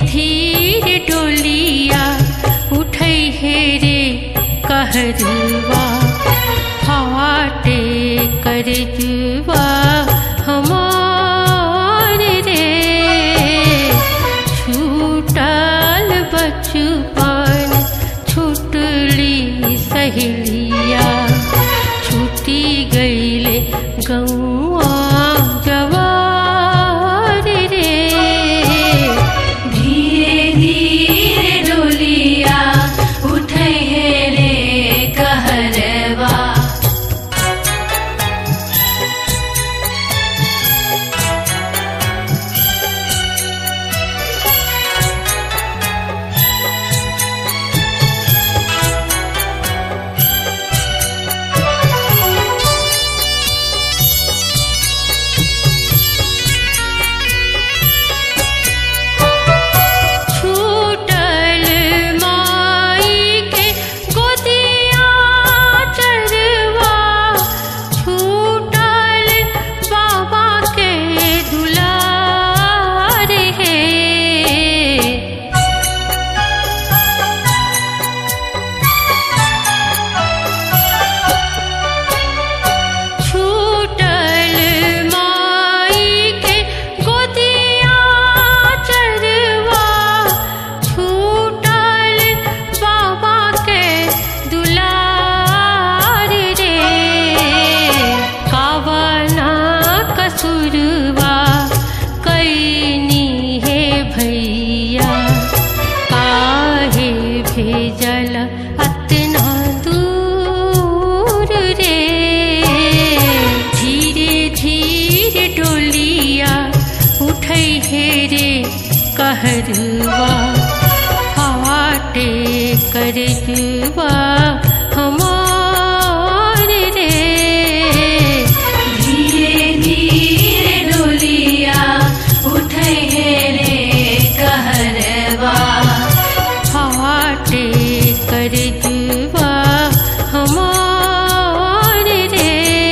धीरे डोलिया उठै हे रे कहरवा फाटे करजवा हमार रे छूटल बचपन छूटली सहेलिया छूटी गईले गौआ जवार रे धीरे धीरे डोलिया उठै हे रे कहरवा भेजल अतना दूर रे धीरे धीरे डोलिया उठै हे रे कहरवा फाटे करजवा हमार रे धीरे धीरे डोलिया उठै हे रे कहरवा फाटे करजवा हमार रे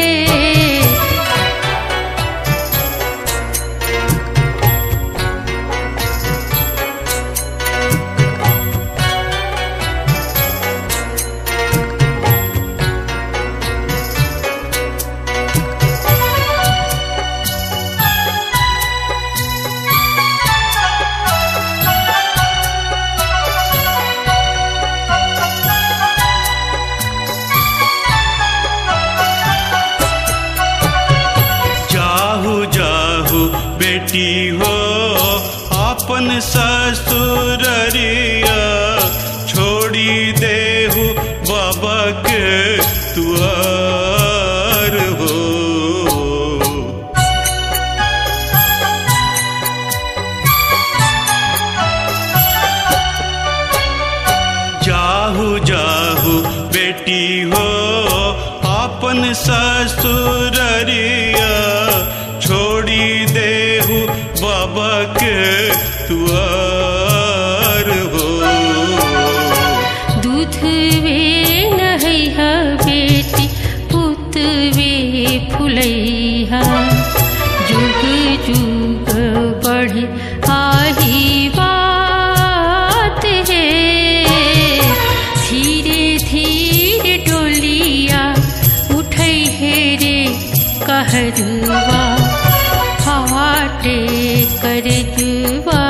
बेटी हो आपन ससुररिया छोड़ी देहु बाबा के तुआर हो जाहु जाहु बेटी हो आपन ससुररिया छोड़ी देहु बाबा के तुआर हो दूध वे नहैया बेटी पुत वे फुलैया जुग जुग बढ़े आही बात है धीरे धीरे डोलिया उठै हे रे कहरवा फाटे करजवा